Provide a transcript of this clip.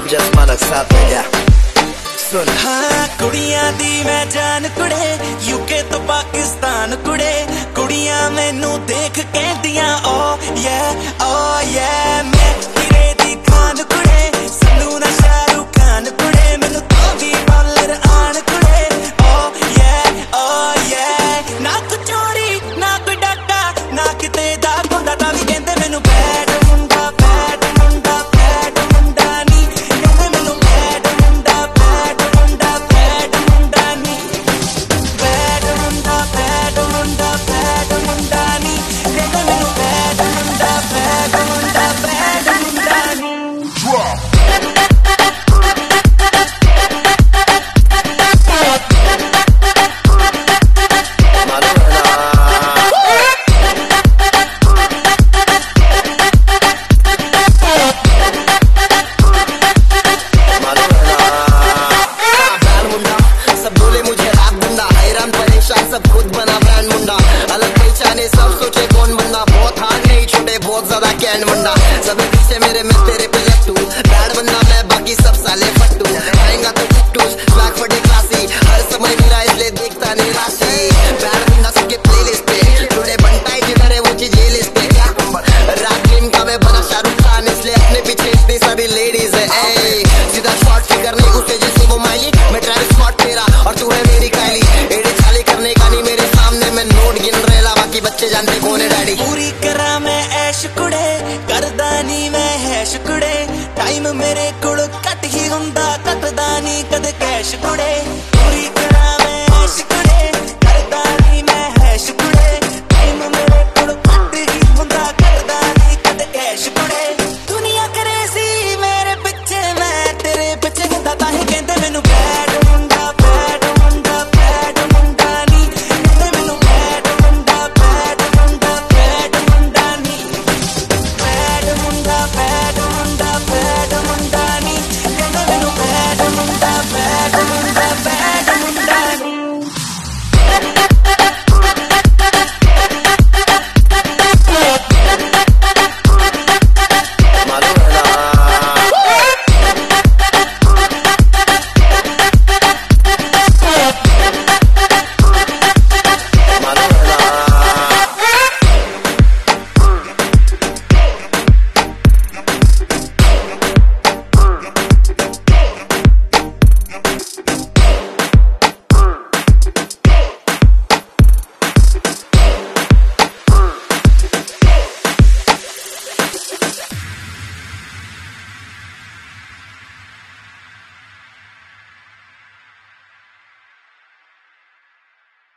जस्मा नक्शा पे गया सुन। हाँ कुड़ियां दी मैं जान कुड़े, यूके तो पाकिस्तान कुड़े, कुड़ियां मैनू देख कहदियां ओ ये मैं हीरे दी खान कुड़े, संधू ना शाहरुख खान कुड़े, मैनू तो भी डॉलर आन कुड़े ओ ये ना कोई चोरी ना कोई डाका ना किते दा गुंडा, ता भी कहंदे मैनू बैड मुंडा बैड मुंडा बैड मुंडा नी, कहंदे मैनू बैड मुंडा बैड मुंडा बैड मुंडा नी, बैड मुंडा बैड मुंडा बैड मुंडा नी, कहंदे मैनू बैड मुंडा बैड मुंडा बैड मुंडा नी। सब खुद बना ब्रांड मुंडा, अलग पहचाने सब सोचे कौन बंदा, बहुत हार्ड नहीं छोटे बहुत ज्यादा कैन मुंडा, सभी पीछे मेरे मैं तेरे पे लट्टू, ब्रांड बंदा मैं बाकी सब साले फट्टू, आएगा तो टूस ब्लैक फटे क्लासी, हर समय मेरा इसलिए देखता नहीं राशि, ब्रांड मुंडा सबके प्लेलिस्ट पे टुडे बनता है जिधर है वो चीज ये लिस्ट पे, रात ड्रीम का मैं बना शाहरुख खान, इसलिए अपने पीछे इतनी सारी लेडीज है, सीधा शॉर्ट फिगर नहीं घुसे जैसे वो माइली, मैं ट्रैविस स्कॉट तेरा और तू है मेरी काइली, करने का नहीं मेरे सामने मैं नोट गिन रहा, बाकी बच्चे जानते कौन है डैडी। पूरी करा